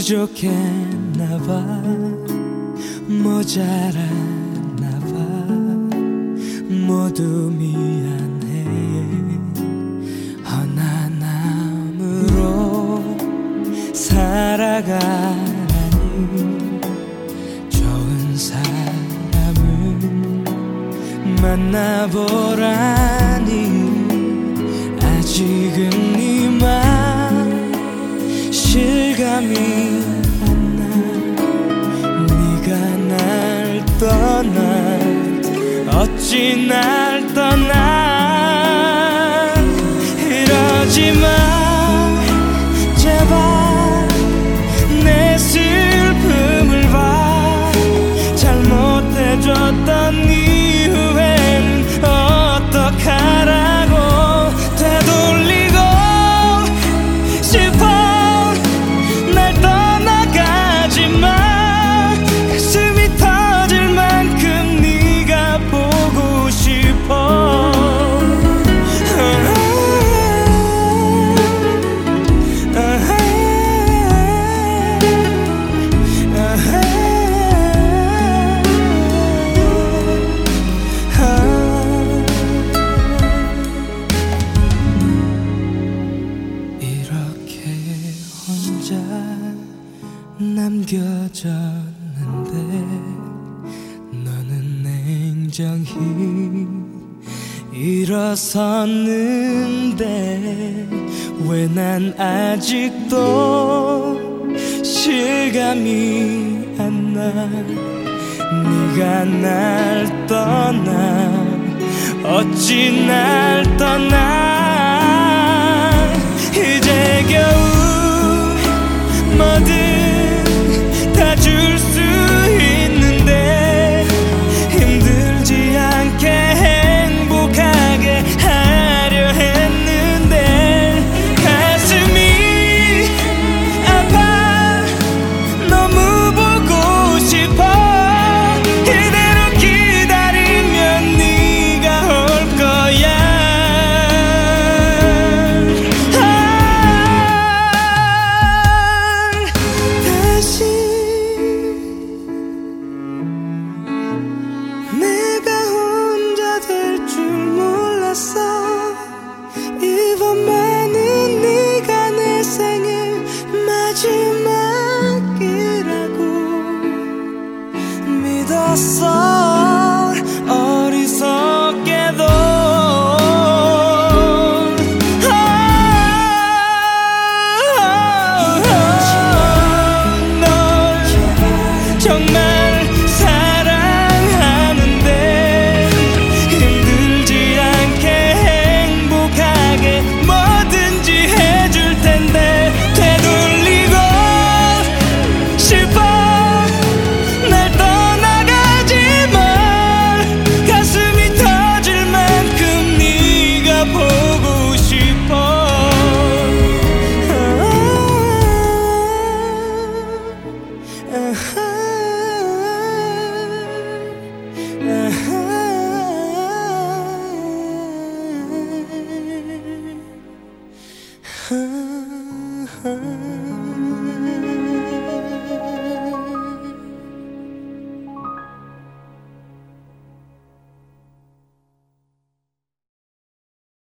부족했나봐 모자랐나봐 모두 미안해 허나남으로 살아가라니 좋은 사람을 만나보라니 아직은 이만 실감이 안 나 네가 날 떠나 어찌 날 떠나 이러지마 제발 내 슬픔을 봐 잘못해줬던 이후엔 어떡하라고 되돌리고 싶어 날 떠나가지마 가슴이 터질 만큼 네가 보고 싶어 이렇게 혼자 남겨졌는데 너는 냉정히 일어섰는데 왜 난 아직도 실감이 안 나 네가 날 떠나 어찌 날 떠나 이제 겨우 뭐든 다 줄 수 있는데 힘들지 않게 행복하게 하려 했는데 가슴이 아파 너무 보고 싶어 이대로 기다리면 네가 올 거야 다시 내가 혼자 될 줄 몰랐어 이번만은 네가 내 생일 마지막이라고 믿었어 어리석게도 널 정말 사랑하는데 힘들지 않게 행복하게 뭐든지 해줄 텐데 되돌리고 싶어 날 떠나가지 마 가슴이 터질 만큼 네가 보고 싶어